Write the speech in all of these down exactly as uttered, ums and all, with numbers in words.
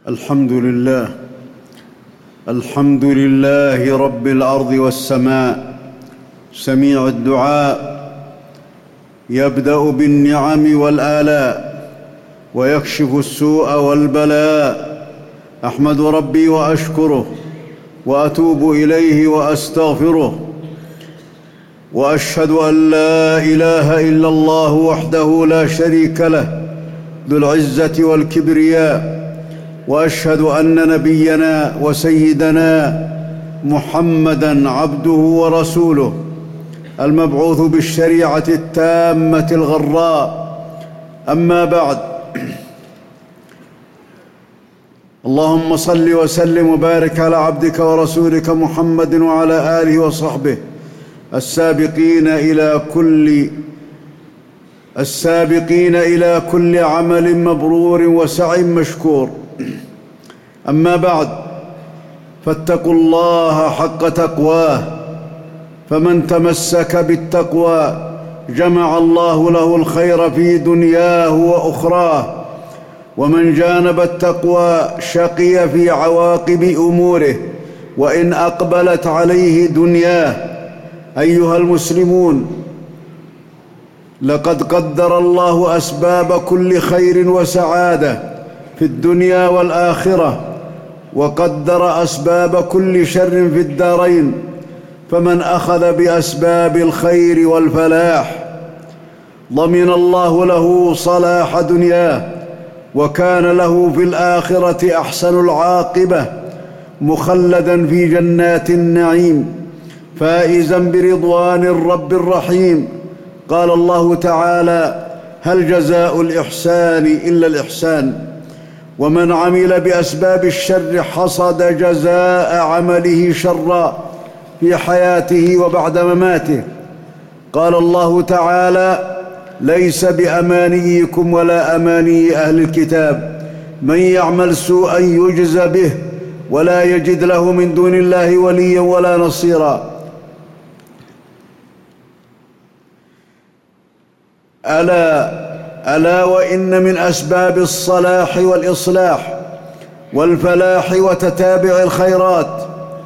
الحمد لله الحمد لله رب الأرض والسماء سميع الدعاء، يبدأ بالنعم والآلاء ويكشف السوء والبلاء. أحمد ربي وأشكره وأتوب إليه وأستغفره، وأشهد أن لا إله إلا الله وحده لا شريك له ذو العزة والكبرياء، وأشهد أن نبينا وسيدنا محمدًا عبده ورسوله المبعوث بالشريعة التامة الغراء. أما بعد، اللهم صل وسلم وبارك على عبدك ورسولك محمد وعلى آله وصحبه السابقين إلى كل السابقين إلى كل عمل مبرور وسعي مشكور. أما بعد، فاتقوا الله حق تقواه، فمن تمسك بالتقوى جمع الله له الخير في دنياه وأخراه، ومن جانب التقوى شقي في عواقب أموره وإن أقبلت عليه دنياه. أيها المسلمون، لقد قدر الله أسباب كل خير وسعادة في الدنيا والآخرة، وقدر أسباب كل شر في الدارين، فمن أخذ بأسباب الخير والفلاح ضمن الله له صلاح دنياه، وكان له في الآخرة أحسن العاقبة، مخلداً في جنات النعيم، فائزاً برضوان الرب الرحيم. قال الله تعالى: هل جزاء الإحسان إلا الإحسان؟ ومن عمل بأسباب الشر حصد جزاء عمله شرا في حياته وبعد مماته. قال الله تعالى: ليس بأمانيكم ولا أماني أهل الكتاب، من يعمل سوءا يجز به ولا يجد له من دون الله وليا ولا نصيرا. ألا ألا وإن من أسباب الصلاح والإصلاح والفلاح وتتابع الخيرات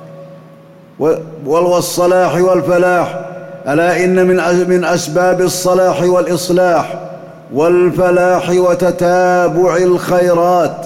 والصلاح والفلاح ألا إن من من أسباب الصلاح والإصلاح والفلاح وتتابع الخيرات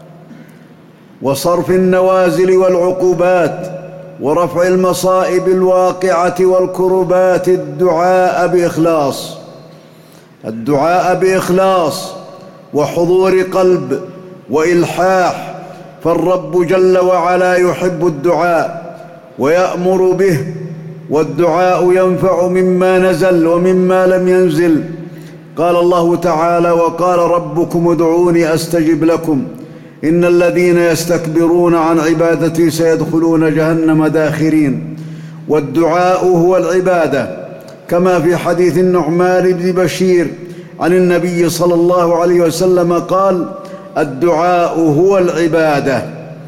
وصرف النوازل والعقوبات ورفع المصائب الواقعة والكربات الدعاء بإخلاص الدعاء بإخلاص وحضور قلب وإلحاح، فالرب جل وعلا يحب الدعاء ويأمر به، والدعاء ينفع مما نزل ومما لم ينزل. قال الله تعالى: وقال ربكم ادعوني أستجب لكم إن الذين يستكبرون عن عبادتي سيدخلون جهنم داخرين. والدعاء هو العبادة، كما في حديث النعمان بن بشير عن النبي صلى الله عليه وسلم قال: الدعاء هو العبادة.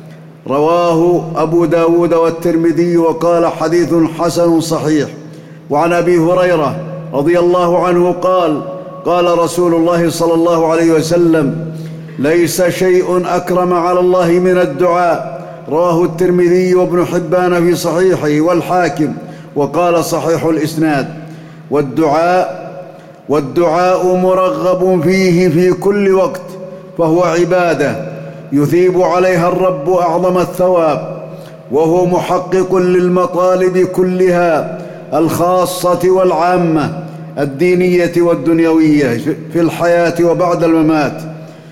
رواه أبو داود والترمذي وقال: حديث حسن صحيح. وعن أبي هريرة رضي الله عنه قال: قال رسول الله صلى الله عليه وسلم: ليس شيء أكرم على الله من الدعاء. رواه الترمذي وابن حبان في صحيحه والحاكم، وقال: صحيح الإسناد. والدعاء والدعاء مرغب فيه في كل وقت، فهو عبادة يثيب عليها الرب أعظم الثواب، وهو محقق للمطالب كلها الخاصة والعامة، الدينية والدنيوية، في الحياة وبعد الممات.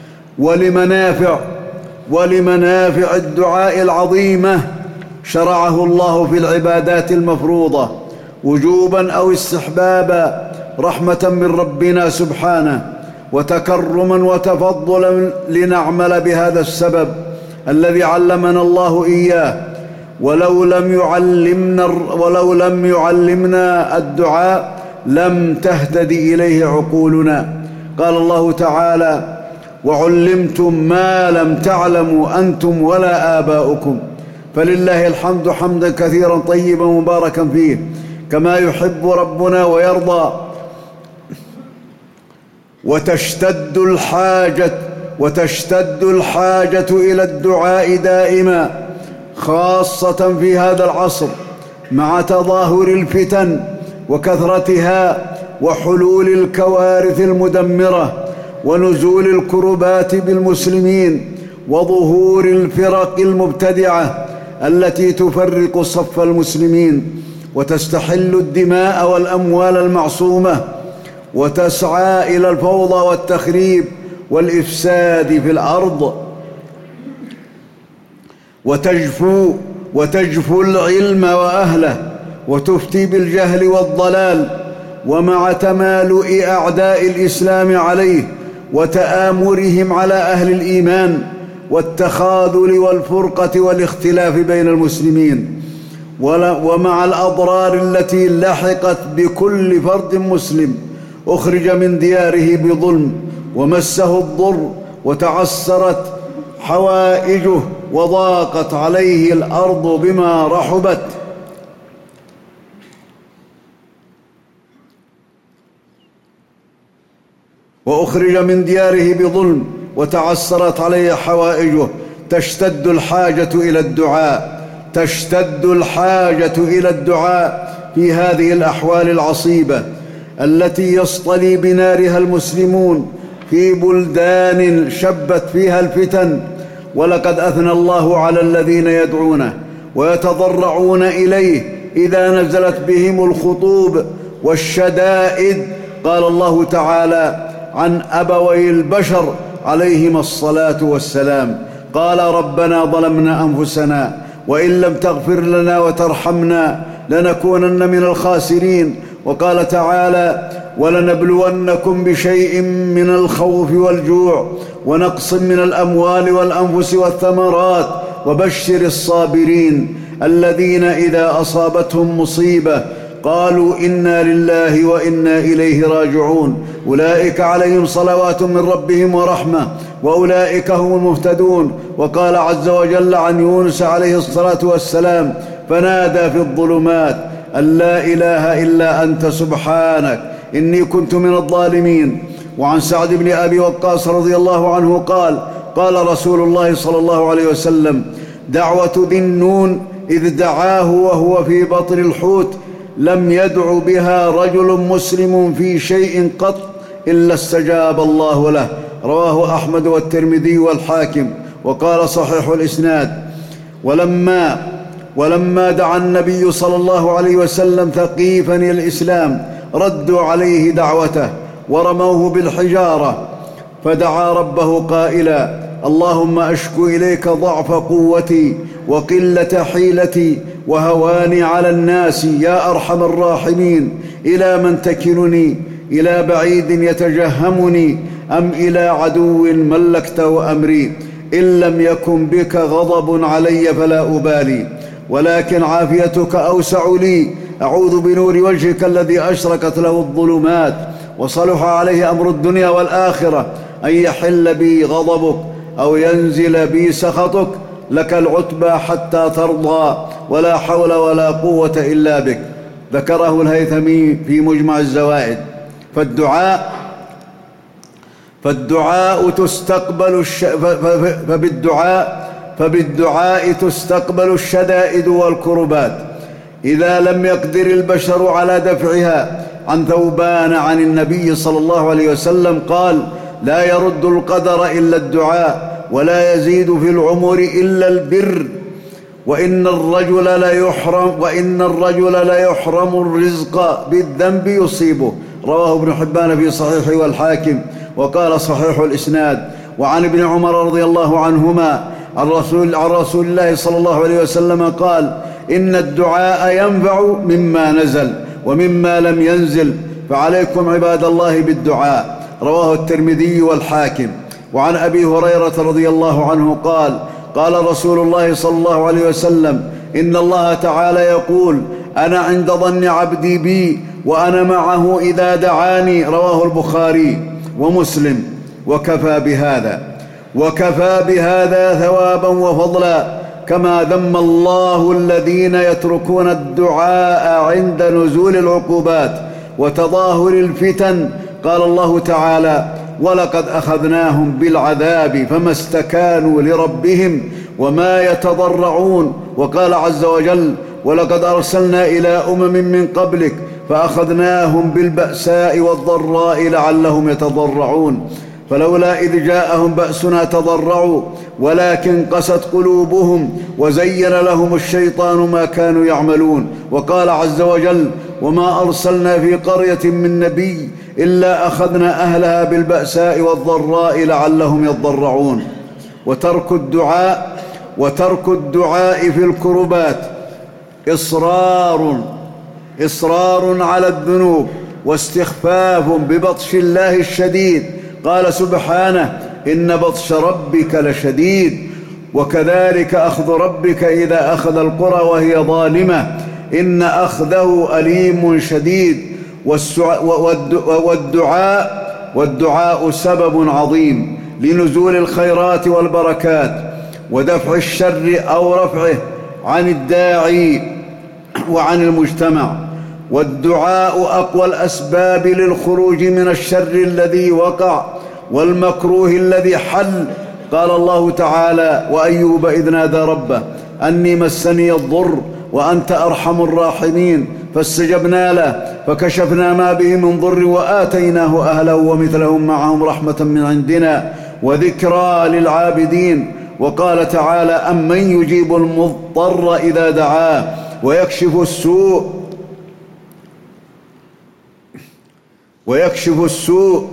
ولمنافع ولمنافع الدعاء العظيمة شرعه الله في العبادات المفروضة وجوباً أو استحباباً، رحمة من ربنا سبحانه وتكرماً وتفضلاً لنعمل بهذا السبب الذي علمنا الله إياه. ولو لم يعلمنا ولو لم يعلمنا الدعاء لم تهتدي إليه عقولنا. قال الله تعالى: وعلمتم ما لم تعلموا أنتم ولا آباؤكم. فلله الحمد حمداً كثيراً طيباً مباركاً فيه، كما يحب ربنا ويرضى. وتشتد الحاجة وتشتد الحاجة إلى الدعاء دائما، خاصة في هذا العصر مع تظاهر الفتن وكثرتها وحلول الكوارث المدمرة ونزول الكربات بالمسلمين وظهور الفرق المبتدعة التي تفرق صف المسلمين وتستحل الدماء والأموال المعصومة وتسعى إلى الفوضى والتخريب والإفساد في الأرض، وتجفو وتجفو العلم وأهله وتفتي بالجهل والضلال، ومع تمالؤ أعداء الإسلام عليه وتآمرهم على أهل الإيمان والتخاذل والفرقة والاختلاف بين المسلمين، ومع الأضرار التي لحقت بكل فرد مسلم أخرج من دياره بظلم ومسه الضر وتعسرت حوائجه وضاقت عليه الأرض بما رحبت، وأخرج من دياره بظلم وتعسرت عليه حوائجه. تشتد الحاجة إلى الدعاء تشتد الحاجة إلى الدعاء في هذه الأحوال العصيبة التي يصطلي بنارها المسلمون في بلدان شبت فيها الفتن. ولقد أثنى الله على الذين يدعونه ويتضرعون إليه إذا نزلت بهم الخطوب والشدائد. قال الله تعالى عن أبوي البشر عليهما الصلاة والسلام: قال ربنا ظلمنا أنفسنا وإن لم تغفر لنا وترحمنا لنكونن من الخاسرين. وقال تعالى: ولنبلونكم بشيء من الخوف والجوع ونقص من الأموال والأنفس والثمرات وبشر الصابرين الذين إذا أصابتهم مصيبة قالوا إنا لله وإنا إليه راجعون أولئك عليهم صلوات من ربهم ورحمة وأولئك هم المهتدون. وقال عز وجل عن يونس عليه الصلاة والسلام: فنادى في الظلمات أن لا إله إلا أنت سبحانك إني كنت من الظالمين. وعن سعد بن أبي وقاص رضي الله عنه قال: قال رسول الله صلى الله عليه وسلم: دعوة ذي النون إذ دعاه وهو في بطن الحوت لم يدع بها رجل مسلم في شيء قط إلا استجاب الله له. رواه أحمد والترمذي والحاكم وقال صحيح الإسناد. ولما ولما دعا النبي صلى الله عليه وسلم ثقيفا إلى الإسلام ردوا عليه دعوته ورموه بالحجارة، فدعا ربه قائلا: اللهم أشكو إليك ضعف قوتي وقلة حيلتي وهواني على الناس يا أرحم الراحمين. إلى من تكلني؟ إلى بعيد يتجهمني أم إلى عدو ملكته أمري؟ إن لم يكن بك غضب علي فلا أبالي، ولكن عافيتك أوسع لي. أعوذ بنور وجهك الذي أشرقت له الظلمات وصلح عليه أمر الدنيا والآخرة أن يحل بي غضبك أو ينزل بي سخطك. لك العتبى حتى ترضى ولا حول ولا قوة إلا بك. ذكره الهيثمي في مجمع الزوائد. فالدعاء فالدعاء تستقبل الش... فبالدعاء فبالدعاء تستقبل الشدائد والكربات إذا لم يقدر البشر على دفعها. عن ثوبان عن النبي صلى الله عليه وسلم قال: لا يرد القدر إلا الدعاء ولا يزيد في العمر إلا البر وإن الرجل لا يحرم وإن الرجل لا يحرم الرزق بالذنب يصيبه. رواه ابن حبان في صحيحه والحاكم وقال صحيح الإسناد. وعن ابن عمر رضي الله عنهما عن رسول, عن رسول الله صلى الله عليه وسلم قال: إن الدعاء ينفع مما نزل ومما لم ينزل، فعليكم عباد الله بالدعاء. رواه الترمذي والحاكم. وعن أبي هريرة رضي الله عنه قال: قال رسول الله صلى الله عليه وسلم: إن الله تعالى يقول: أنا عند ظن عبدي بي وأنا معه إذا دعاني. رواه البخاري ومسلم. وكفى بهذا وكفى بهذا ثوابا وفضلا، كما ذم الله الذين يتركون الدعاء عند نزول العقوبات وتظاهر الفتن. قال الله تعالى: ولقد أخذناهم بالعذاب فما استكانوا لربهم وما يتضرعون. وقال عز وجل: ولقد أرسلنا إلى أمم من قبلك فأخذناهم بالبأساء والضراء لعلهم يتضرعون. فلولا إذ جاءهم بأسنا تضرعوا ولكن قست قلوبهم وزين لهم الشيطان ما كانوا يعملون. وقال عز وجل: وما أرسلنا في قرية من نبي إلا أخذنا أهلها بالبأساء والضراء لعلهم يضرعون. وترك الدعاء وترك الدعاء في الكربات إصرار إصرار على الذنوب واستخفاف ببطش الله الشديد. قال سبحانه: إن بطش ربك لشديد. وكذلك أخذ ربك إذا أخذ القرى وهي ظالمة إن أخذه أليم شديد. والدعاء والدعاء سبب عظيم لنزول الخيرات والبركات ودفع الشر أو رفعه عن الداعي وعن المجتمع. والدعاء أقوى الأسباب للخروج من الشر الذي وقع والمكروه الذي حل. قال الله تعالى: وأيوب إذ نادى ربه أني مسني الضر وأنت أرحم الراحمين فاستجبنا له فكشفنا ما به من ضر وآتيناه أهله ومثلهم معهم رحمة من عندنا وذكرى للعابدين. وقال تعالى: أمن يجيب المضطر إذا دعاه ويكشف السوء ويكشف السوء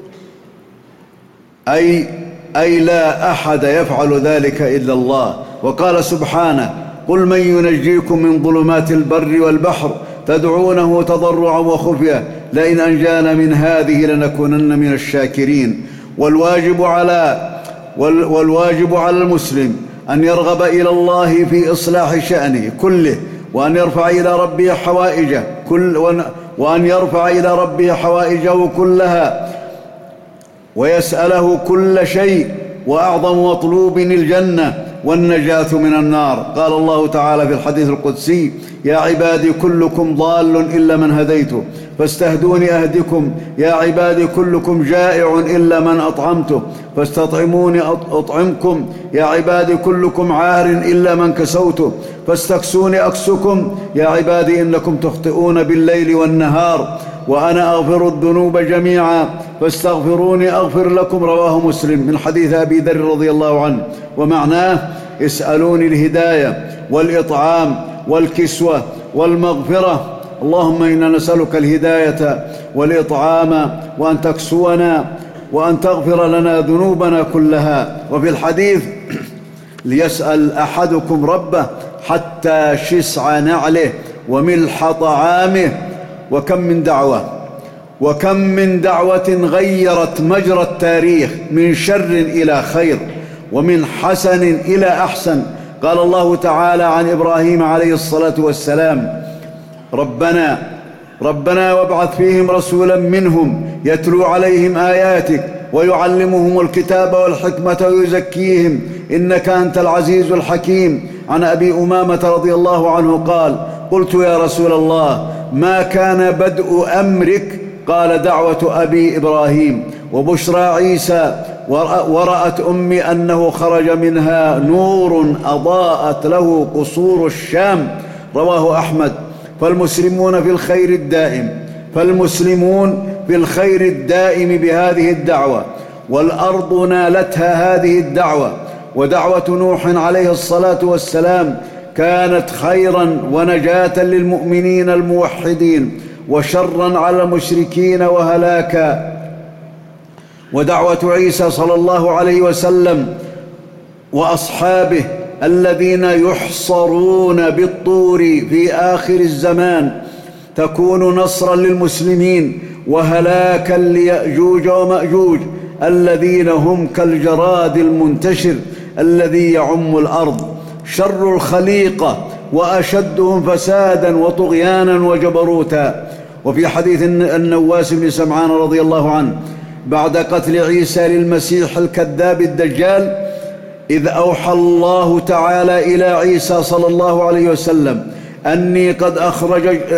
أي أي لا أحد يفعل ذلك إلا الله. وقال سبحانه: قل من ينجيكم من ظلمات البر والبحر تدعونه تضرعا وخفية لئن أنجانا من هذه لنكونن من الشاكرين. والواجب على والواجب على المسلم أن يرغب إلى الله في إصلاح شأنه كله وأن يرفع إلى ربه حوائجه كل وأن يرفع إلى ربه حوائجه كلها ويسأله كل شيء، وأعظم مطلوب الجنة والنجاة من النار. قال الله تعالى في الحديث القدسي: يا عبادي كلكم ضال إلا من هديته فاستهدوني أهدكم. يا عبادي كلكم جائع إلا من أطعمته فاستطعموني أطعمكم. يا عبادي كلكم عار إلا من كسوته فاستكسوني أكسكم. يا عبادي إنكم تخطئون بالليل والنهار وأنا أغفر الذنوب جميعا فاستغفروني أغفر لكم. رواه مسلم من حديث أبي ذر رضي الله عنه. ومعناه: اسألوني الهداية والإطعام والكسوة والمغفرة. اللهم إنا نسألك الهداية والإطعام وأن تكسونا وأن تغفر لنا ذنوبنا كلها. وفي الحديث: ليسأل أحدكم ربه حتى شسع نعله وملح طعامه. وكم من دعوة وكم من دعوة غيرت مجرى التاريخ من شر إلى خير ومن حسن إلى أحسن. قال الله تعالى عن إبراهيم عليه الصلاة والسلام: ربنا ربنا وابعث فيهم رسولا منهم يتلو عليهم آياتك ويعلمهم الكتاب والحكمة ويزكيهم إنك أنت العزيز الحكيم. عن أبي أمامة رضي الله عنه قال: قلت يا رسول الله ما كان بدء أمرك؟ قال: دعوة أبي إبراهيم وبشرى عيسى ورأت أمي أنه خرج منها نور أضاءت له قصور الشام. رواه أحمد. فالمسلمون في الخير الدائم فالمسلمون في الخير الدائم بهذه الدعوة، والأرض نالتها هذه الدعوة. ودعوة نوح عليه الصلاة والسلام كانت خيرا ونجاة للمؤمنين الموحدين وشرا على المشركين وهلاكا. ودعوة عيسى صلى الله عليه وسلم وأصحابه الذين يحصرون بالطور في آخر الزمان تكون نصرا للمسلمين وهلاكا ليأجوج ومأجوج الذين هم كالجراد المنتشر الذي يعم الأرض، شر الخليقة وأشدهم فسادا وطغيانا وجبروتا. وفي حديث النواس بن سمعان رضي الله عنه بعد قتل عيسى للمسيح الكذاب الدجال: إذ أوحى الله تعالى إلى عيسى صلى الله عليه وسلم أني قد أخرج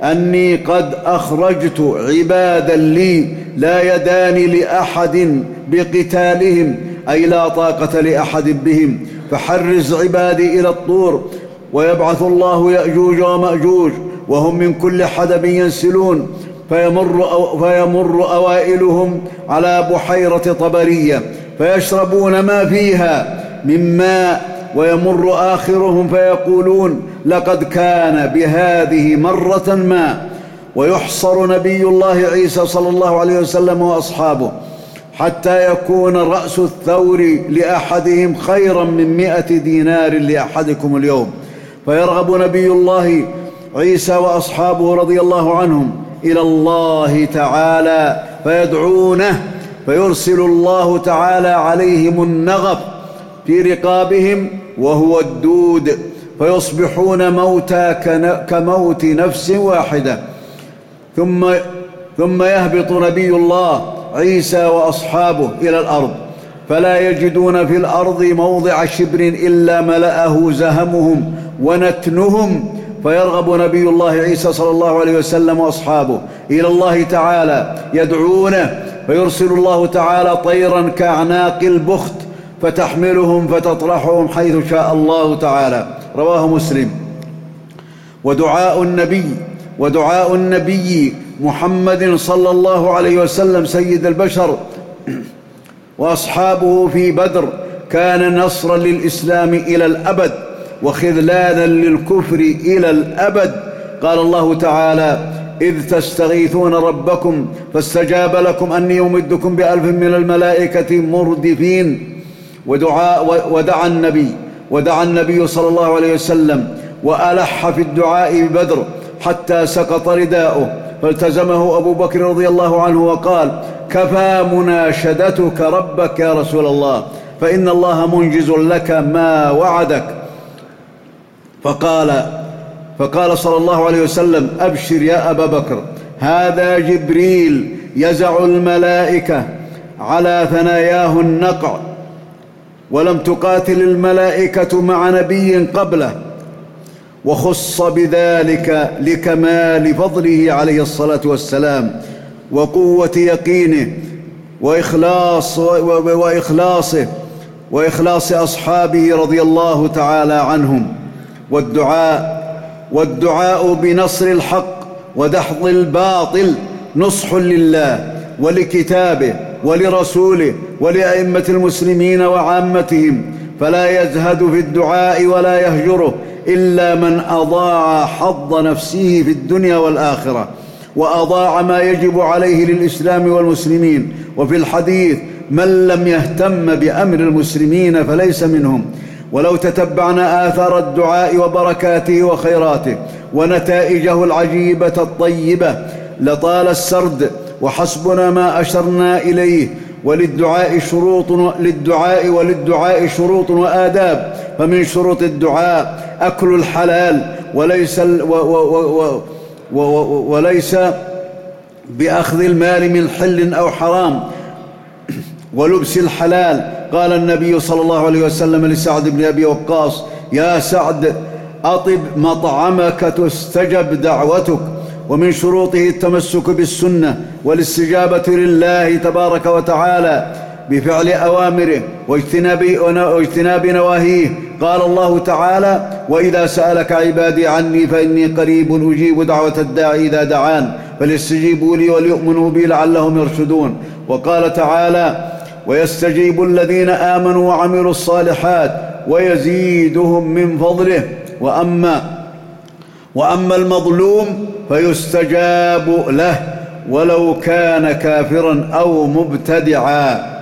أني قد أخرجت عبادا لي لا يدان لأحد بقتالهم، أي لا طاقة لأحد بهم، فحرز عبادي إلى الطور. ويبعث الله يأجوج ومأجوج وهم من كل حدب ينسلون، فيمر, أو فيمر أوائلهم على بحيرة طبرية فيشربون ما فيها من ماء، ويمر آخرهم فيقولون لقد كان بهذه مرة ما. ويحصر نبي الله عيسى صلى الله عليه وسلم وأصحابه حتى يكون رأس الثور لأحدهم خيرا من مئة دينار لأحدكم اليوم، فيرغب نبي الله عيسى وأصحابه رضي الله عنهم إلى الله تعالى فيدعونه، فيرسل الله تعالى عليهم النغف في رقابهم وهو الدود، فيصبحون موتى كموت نفس واحدة. ثم ثم يهبط نبي الله عيسى وأصحابه إلى الأرض، فلا يجدون في الأرض موضع شبر إلا ملأه زهمهم ونتنهم، فيرغب نبي الله عيسى صلى الله عليه وسلم وأصحابه إلى الله تعالى يدعونه، فيرسل الله تعالى طيرا كأعناق البخت فتحملهم فتطرحهم حيث شاء الله تعالى. رواه مسلم. ودعاء النبي ودعاء النبي محمد صلى الله عليه وسلم سيد البشر وأصحابه في بدر كان نصرا للإسلام إلى الأبد وخذلانا للكفر إلى الأبد. قال الله تعالى: إذ تستغيثون ربكم فاستجاب لكم أني يمدكم بألف من الملائكة مردفين. ودعاء ودعا النبي ودعا النبي صلى الله عليه وسلم وألح في الدعاء ببدر حتى سقط رداؤه، فالتزمه أبو بكر رضي الله عنه وقال: كفى مناشدتك ربك يا رسول الله، فإن الله منجز لك ما وعدك. فقال فقال صلى الله عليه وسلم: أبشر يا أبا بكر، هذا جبريل يزع الملائكة على ثناياه النقع، ولم تقاتل الملائكة مع نبي قبله، وخص بذلك لكمال فضله عليه الصلاة والسلام وقوة يقينه وإخلاص وإخلاصه وإخلاص أصحابه رضي الله تعالى عنهم. والدعاء والدعاء بنصر الحق ودحض الباطل نصح لله ولكتابه ولرسوله ولأئمة المسلمين وعامتهم، فلا يزهد في الدعاء ولا يهجره إلا من أضاع حظ نفسه في الدنيا والآخرة، وأضاع ما يجب عليه للإسلام والمسلمين. وفي الحديث: من لم يهتم بأمر المسلمين فليس منهم. ولو تتبعنا آثار الدعاء وبركاته وخيراته ونتائجه العجيبة الطيبة لطال السرد، وحسبنا ما أشرنا إليه. وللدعاء شروط للدعاء وللدعاء شروط وآداب، فمن شروط الدعاء أكل الحلال وليس ال و و و و و وليس بأخذ المال من حل أو حرام، ولبس الحلال. قال النبي صلى الله عليه وسلم لسعد بن أبي وقاص: يا سعد، أطب مطعمك تستجب دعوتك. ومن شروطه التمسك بالسنة والاستجابة لله تبارك وتعالى بفعل أوامره واجتناب نواهيه. قال الله تعالى: وإذا سألك عبادي عني فإني قريب أجيب دعوة الداعي إذا دعان فليستجيبوا لي وليؤمنوا بي لعلهم يرشدون. وقال تعالى: ويستجيب الذين آمنوا وعملوا الصالحات ويزيدهم من فضله. وأما وأما المظلوم فيستجاب له ولو كان كافرا أو مبتدعا.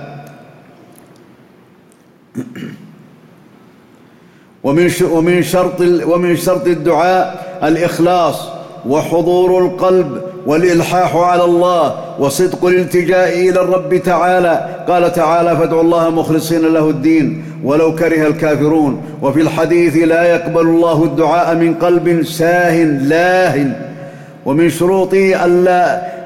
ومن ومن شرط ومن شرط الدعاء الإخلاص وحضور القلب والإلحاح على الله وصدق الالتجاء إلى الرب تعالى. قال تعالى: فادعوا الله مخلصين له الدين ولو كره الكافرون. وفي الحديث: لا يقبل الله الدعاء من قلب ساه لاه. ومن شروطه ألا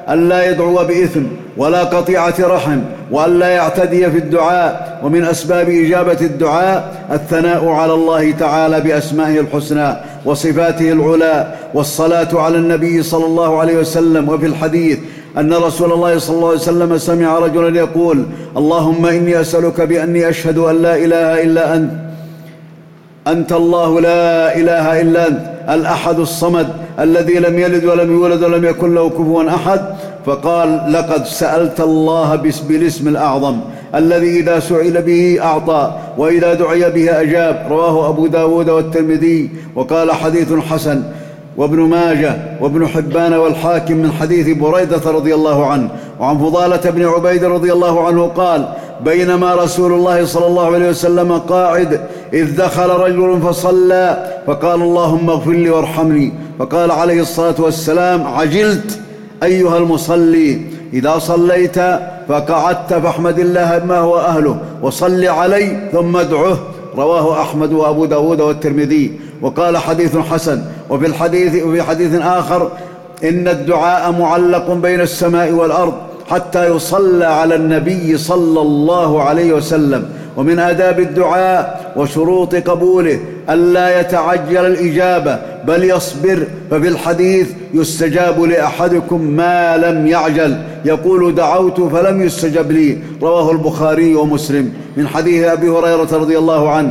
أن لا يدعو بإثم ولا قطيعة رحم، وأن لا يعتدي في الدعاء. ومن أسباب إجابة الدعاء الثناء على الله تعالى بأسمائه الحسنى وصفاته العلى، والصلاة على النبي صلى الله عليه وسلم. وفي الحديث أن رسول الله صلى الله عليه وسلم سمع رجلا يقول: اللهم إني أسألك بأني أشهد أن لا إله إلا أنت، أنت الله لا إله إلا أنت الأحد الصمد الذي لم يلد ولم يولد ولم يكن له كفوا أحد. فقال: لقد سألت الله بالاسم الأعظم الذي إذا سئل به أعطى وإذا دعي به أجاب. رواه أبو داود والترمذي، وقال: حديث حسن. وابن ماجه وابن حبان والحاكم من حديث بريدة رضي الله عنه. وعن فضالة بن عبيد رضي الله عنه قال: بينما رسول الله صلى الله عليه وسلم قاعد إذ دخل رجل فصلى فقال: اللهم اغفر لي وارحمني. فقال عليه الصلاة والسلام: عجلت أيها المصلي، إذا صليت فقعدت فاحمد الله ما هو أهله وصل علي ثم ادعه. رواه أحمد وأبو داود والترمذي، وقال: حديث حسن. وفي الحديث وفي حديث آخر: إن الدعاء معلق بين السماء والأرض حتى يصلى على النبي صلى الله عليه وسلم. ومن آداب الدعاء وشروط قبوله ألا يتعجل الإجابة بل يصبر. ففي الحديث: يستجاب لأحدكم ما لم يعجل، يقول: دعوت فلم يستجب لي. رواه البخاري ومسلم من حديث أبي هريرة رضي الله عنه.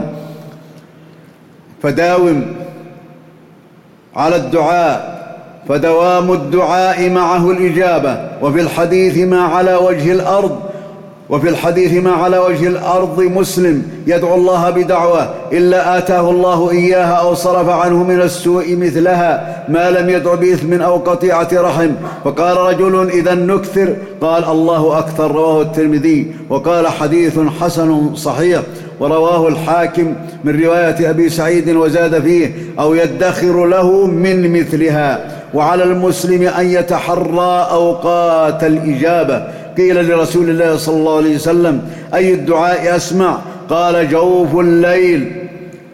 فداوم على الدعاء، فدوام الدعاء معه الإجابة. وفي الحديث: ما على وجه الأرض وفي الحديث ما على وجه الأرض مسلم يدعو الله بدعوة إلا آتاه الله إياها أو صرف عنه من السوء مثلها ما لم يدع بإثم أو قطيعة رحم. فقال رجل: إذا نكثر؟ قال: الله أكثر. رواه الترمذي، وقال: حديث حسن صحيح. ورواه الحاكم من رواية أبي سعيد وزاد فيه: أو يدخر له من مثلها. وعلى المسلم أن يتحرى أوقات الإجابة. قيل لرسول الله صلى الله عليه وسلم: أي الدعاء أسمع؟ قال: جوف الليل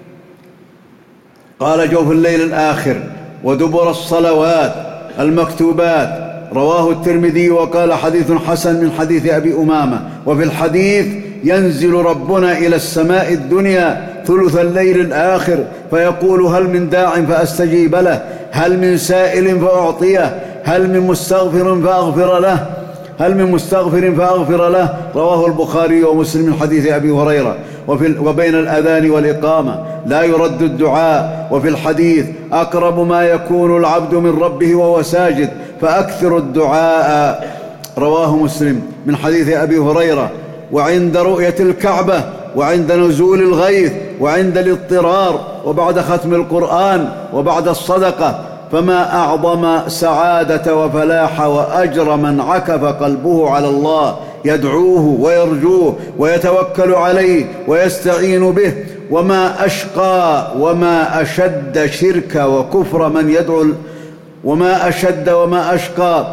قال جوف الليل الآخر ودبر الصلوات المكتوبات. رواه الترمذي، وقال: حديث حسن من حديث أبي أمامة. وفي الحديث: ينزل ربنا إلى السماء الدنيا ثلث الليل الآخر فيقول: هل من داع فأستجيب له، هل من سائل فأعطيه، هل من مستغفر فأغفر له هل من مستغفر فأغفر له. رواه البخاري ومسلم من حديث أبي هريرة. وفي وبين الأذان والإقامة لا يرد الدعاء. وفي الحديث: أقرب ما يكون العبد من ربه وهو ساجد فأكثر الدعاء. رواه مسلم من حديث أبي هريرة. وعند رؤية الكعبة، وعند نزول الغيث، وعند الاضطرار، وبعد ختم القرآن، وبعد الصدقة. فما أعظم سعادة وفلاح وأجر من عكف قلبه على الله يدعوه ويرجوه ويتوكل عليه ويستعين به. وما أشقى وما أشد شرك وكفر من يدعو وما أشد وما أشقى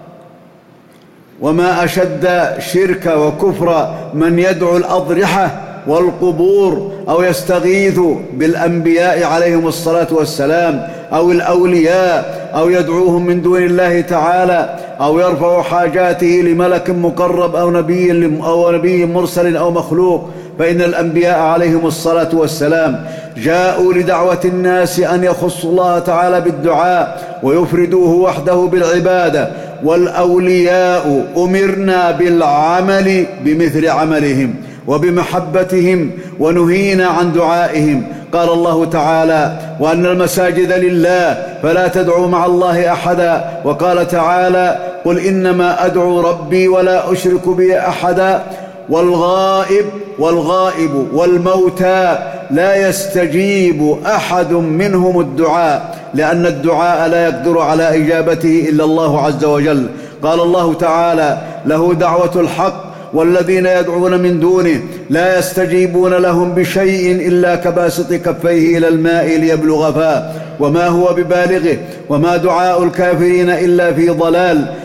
وما أشد شرك وكفر من يدعو الأضرحة والقبور أو يستغيث بالأنبياء عليهم الصلاة والسلام أو الأولياء أو يدعوهم من دون الله تعالى أو يرفع حاجاته لملك مقرب أو نبي أو نبي مرسل أو مخلوق. فإن الأنبياء عليهم الصلاة والسلام جاءوا لدعوة الناس أن يخصوا الله تعالى بالدعاء ويفردوه وحده بالعبادة، والأولياء أمرنا بالعمل بمثل عملهم وبمحبتهم ونهينا عن دعائهم. قال الله تعالى: وأن المساجد لله فلا تدعوا مع الله أحدا. وقال تعالى: قل إنما أدعو ربي ولا أشرك به أحدا. والغائب والغائب والموتى لا يستجيب أحد منهم الدعاء، لأن الدعاء لا يقدر على إجابته إلا الله عز وجل. قال الله تعالى: له دعوة الحق والذين يدعون من دونه لا يستجيبون لهم بشيء إلا كباسط كفيه إلى الماء ليبلغ فاه وما هو ببالغه وما دعاء الكافرين إلا في ضلال.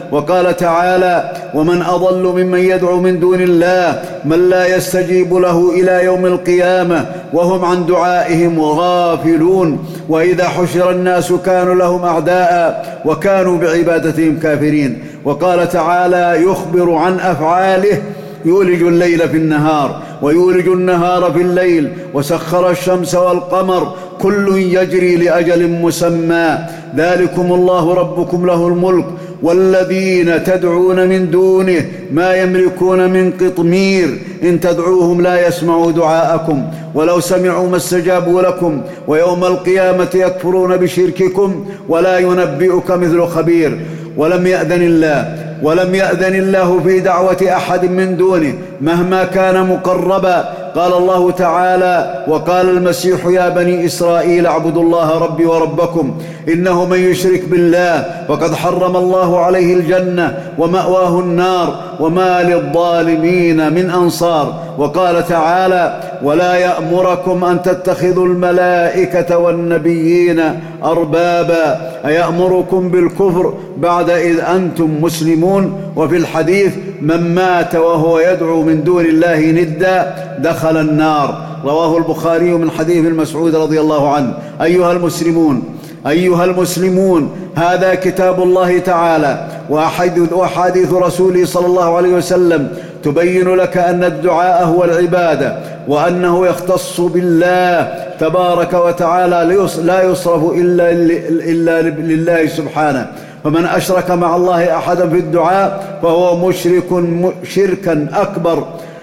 وقال تعالى: ومن أضل ممن يدعو من دون الله من لا يستجيب له إلى يوم القيامة وهم عن دعائهم غافلون. وإذا حشر الناس كانوا لهم أعداء وكانوا بعبادتهم كافرين. وقال تعالى يخبر عن أفعاله: يولج الليل في النهار ويولج النهار في الليل وسخر الشمس والقمر كل يجري لأجل مسمى ذلكم الله ربكم له الملك والذين تدعون من دونه ما يملكون من قطمير إن تدعوهم لا يسمعوا دعاءكم ولو سمعوا ما استجابوا لكم ويوم القيامة يكفرون بشرككم ولا ينبئك مثل خبير. ولم يأذن الله ولم يأذن الله في دعوة أحد من دونه مهما كان مقربا. قال الله تعالى: وقال المسيح يا بني إسرائيل اعبدوا الله ربي وربكم إنه من يشرك بالله فقد حرم الله عليه الجنة ومأواه النار وما للظالمين من أنصار. وقال تعالى: ولا يأمركم أن تتخذوا الملائكة والنبيين أربابا أيأمركم بالكفر بعد إذ أنتم مسلمون. وفي الحديث: من مات وهو يدعو من دون الله ندا دخل النار. رواه البخاري من حديث المسعود رضي الله عنه. أيها المسلمون أيها المسلمون هذا كتاب الله تعالى وأحاديث رسوله صلى الله عليه وسلم تبين لك أن الدعاء هو العبادة وأنه يختص بالله تبارك وتعالى لا يصرف إلا, إلا لله سبحانه. فمن أشرك مع الله أحدا في الدعاء فهو مشرك شركا أكبر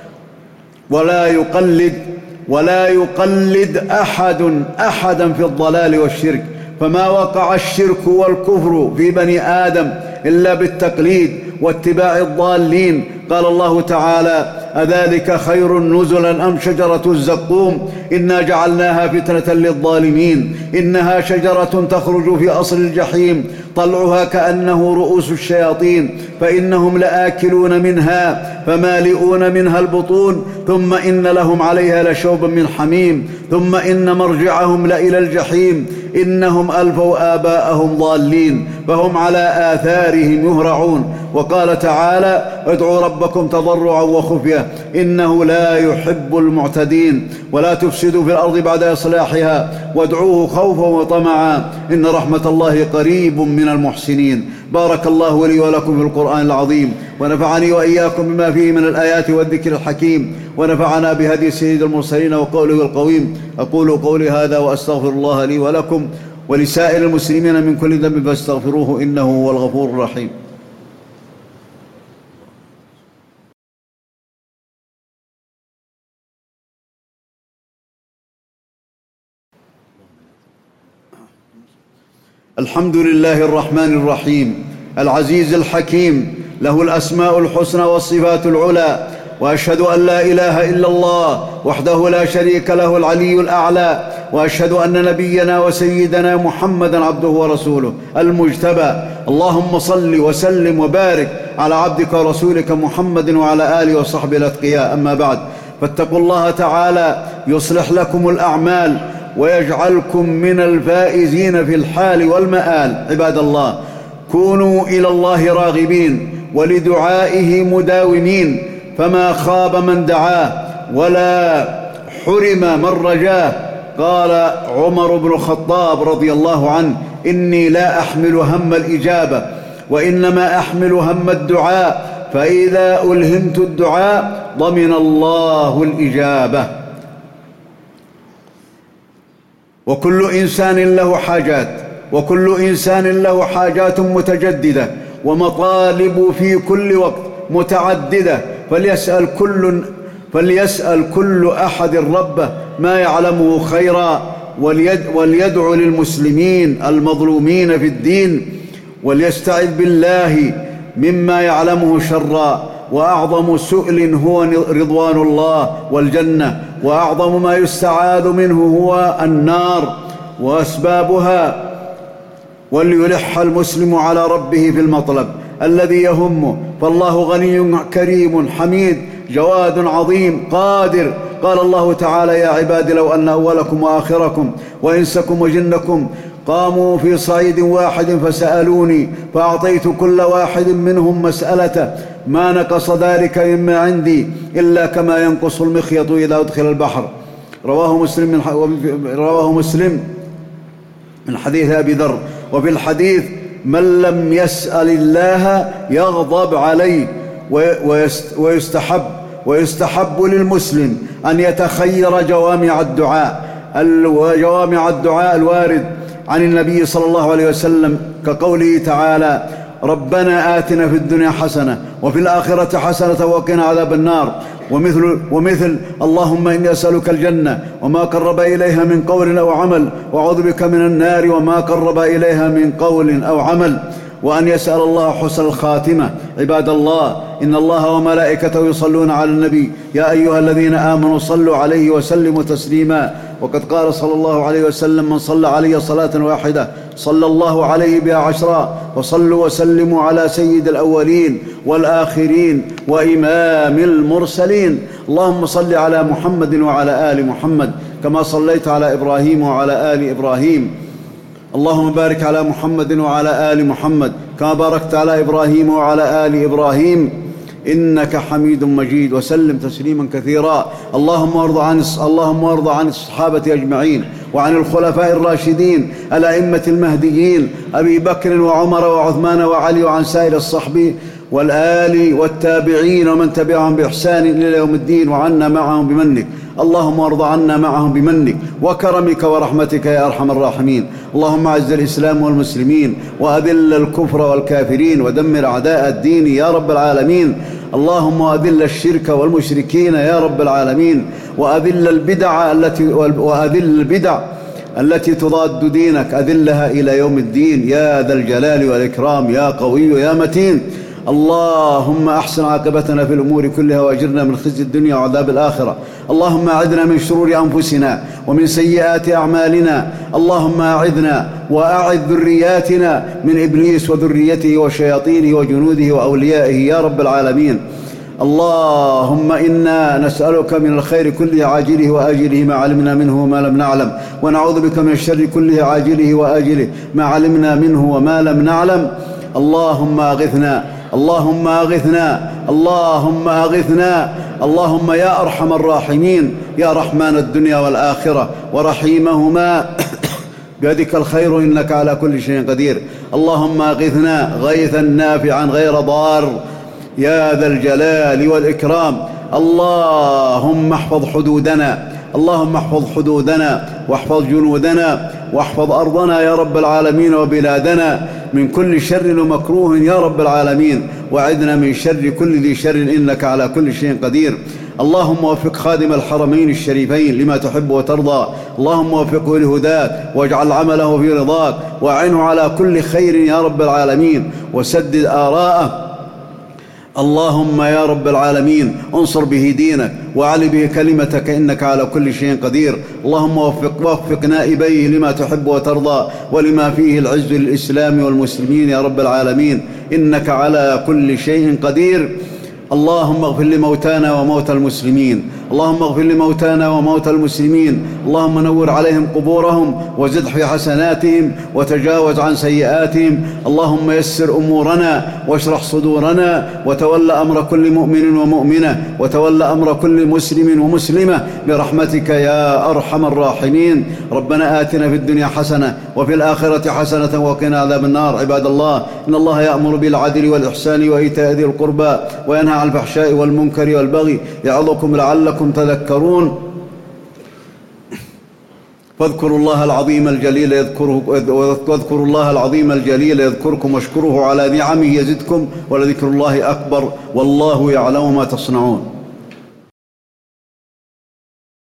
ولا يقلد ولا يقلد أحد أحدا في الضلال والشرك. فما وقع الشرك والكفر في بني آدم إلا بالتقليد واتباع الضالين. قال الله تعالى: أذلك خير نزلا أم شجرة الزقوم إنا جعلناها فتنة للظالمين إنها شجرة تخرج في أصل الجحيم طلعها كأنه رؤوس الشياطين فإنهم لآكلون منها فمالئون منها البطون ثم إن لهم عليها لشوبا من حميم ثم إن مرجعهم لإلى الجحيم إنهم ألفوا آباءهم ضالين فهم على آثارهم يهرعون. وقال تعالى: ادعوا ربكم تضرعا وخفية إنه لا يحب المعتدين ولا تفسدوا في الأرض بعد إصلاحها وادعوه خوفا وطمعا إن رحمة الله قريب من المحسنين. بارك الله لي ولكم في القرآن العظيم ونفعني وإياكم بما فيه من الآيات والذكر الحكيم ونفعنا بهدي سيد المرسلين وقوله القويم. أقول قولي هذا وأستغفر الله لي ولكم ولسائر المسلمين من كل ذنب فاستغفروه إنه هو الغفور الرحيم. الحمد لله الرحمن الرحيم العزيز الحكيم له الأسماء الحسنى والصفات العلى وأشهد أن لا إله إلا الله وحده لا شريك له العلي الأعلى وأشهد أن نبينا وسيدنا محمدًا عبده ورسوله المجتبى. اللهم صل وسلم وبارك على عبدك ورسولك محمد وعلى آله وصحبه الأتقياء. أما بعد، فاتقوا الله تعالى يصلح لكم الأعمال ويجعلكم من الفائزين في الحال والمآل. عباد الله، كونوا إلى الله راغبين ولدعائه مداومين فما خاب من دعاه ولا حرم من رجاه. قال عمر بن الخطاب رضي الله عنه: إني لا أحمل هم الإجابة وإنما أحمل هم الدعاء فإذا ألهمت الدعاء ضمن الله الإجابة. وكل إنسان له حاجات وكل إنسان له حاجات متجددة ومطالب في كل وقت متعددة فليسأل كل فليسأل كل أحد ربه ما يعلمه خيرا وليدعو للمسلمين المظلومين في الدين وليستعذ بالله مما يعلمه شرا. وأعظم سؤل هو رضوان الله والجنة وأعظم ما يستعاذ منه هو النار وأسبابها. وليلح المسلم على ربه في المطلب الذي يهمه فالله غني كريم حميد جواد عظيم قادر. قال الله تعالى: يا عباد لو أن أولكم وآخركم وإنسكم وجنكم قاموا في صعيد واحد فسألوني فأعطيت كل واحد منهم مسألته، ما نقص ذلك مما عندي إلا كما ينقص المخيط إذا أدخل البحر. رواه مسلم من رواه مسلم من حديث أبي ذر. وفي الحديث: من لم يسأل الله يغضب عليه. ويستحب ويستحب للمسلم أن يتخير جوامع الدعاء وجوامع الدعاء الوارد عن النبي صلى الله عليه وسلم، كقوله تعالى: ربنا آتنا في الدنيا حسنة وفي الآخرة حسنة وقنا عذاب النار. ومثل, ومثل اللهم إني أسألك الجنة وما قرب إليها من قول أو عمل، وأعوذ بك من النار وما قرب إليها من قول أو عمل. وأن يسأل الله حسن الخاتمة. عباد الله، إن الله وملائكته يصلون على النبي يا أيها الذين آمنوا صلوا عليه وسلموا تسليما. وقد قال صلى الله عليه وسلم: من صلى علي صلاة واحدة صلى الله عليه بها عشرا. وصلوا وسلموا على سيد الأولين والآخرين وإمام المرسلين. اللهم صل على محمد وعلى آل محمد كما صليت على إبراهيم وعلى آل إبراهيم. اللهم بارك على محمد وعلى آل محمد كما باركت على إبراهيم وعلى آل إبراهيم إنك حميد مجيد. وسلم تسليما كثيرا. اللهم وارض عن اللهم وارض عن الصحابة أجمعين وعن الخلفاء الراشدين الأئمة المهديين أبي بكر وعمر وعثمان وعلي، وعن سائر الصحب والآل والتابعين ومن تبعهم بإحسان إلى يوم الدين، وعنا معهم بمنك. اللهم وارض عنا معهم بمنك وكرمك ورحمتك يا أرحم الراحمين. اللهم أعز الإسلام والمسلمين وأذل الكفر والكافرين ودمر أعداء الدين يا رب العالمين. اللهم وأذل الشرك والمشركين يا رب العالمين، وأذل البدع التي وأذل البدع التي تضاد دينك، أذلها إلى يوم الدين يا ذا الجلال والإكرام يا قوي يا متين. اللهم أحسن عاقبتنا في الأمور كلها وأجرنا من خزي الدنيا وعذاب الآخرة. اللهم أعذنا من شرور أنفسنا ومن سيئات أعمالنا. اللهم أعذنا وأعذ ذرياتنا من إبليس وذريته وشياطينه وجنوده وأوليائه يا رب العالمين. اللهم إنا نسألك من الخير كله عاجله وآجله ما علمنا منه وما لم نعلم، ونعوذ بك من الشر كله عاجله وآجله ما علمنا منه وما لم نعلم. اللهم أغثنا اللهم أغثنا اللهم أغثنا اللهم يا أرحم الراحمين يا رحمن الدنيا والآخرة ورحيمهما بيدك الخير إنك على كل شيء قدير. اللهم أغثنا غيثا نافعا غير ضار يا ذا الجلال والإكرام. اللهم احفظ حدودنا اللهم احفظ حدودنا واحفظ جنودنا واحفظ أرضنا يا رب العالمين وبلادنا من كل شر ومكروه يا رب العالمين، وعدنا من شر كل ذي شر إنك على كل شيء قدير. اللهم وفق خادم الحرمين الشريفين لما تحب وترضى. اللهم وفقه لهداك واجعل عمله في رضاك، وأعنه على كل خير يا رب العالمين، وسدد آراءه. اللهم يا رب العالمين انصر به دينك وعلي به كلمتك إنك على كل شيء قدير. اللهم وفق وفق نائبيه لما تحب وترضى ولما فيه العز للإسلام والمسلمين يا رب العالمين إنك على كل شيء قدير. اللهم اغفر لموتانا وموتى المسلمين اللهم اغفر لموتانا وموتى المسلمين. اللهم نور عليهم قبورهم وزد في حسناتهم وتجاوز عن سيئاتهم. اللهم يسر أمورنا واشرح صدورنا، وتولى أمر كل مؤمن ومؤمنة، وتولى أمر كل مسلم ومسلمة برحمتك يا أرحم الراحمين. ربنا آتنا في الدنيا حسنة وفي الآخرة حسنة وقنا عذاب النار. عباد الله، إن الله يأمر بالعدل والإحسان وإيتاء ذي القربى وينهى عن الفحشاء والمنكر والبغي يعظكم لعلكم تذكرون. فاذكروا الله العظيم الجليل يذكره واذكروا الله العظيم الجليل يذكركم واشكروه على نعمه يزدكم ولذكر الله أكبر والله يعلم ما تصنعون.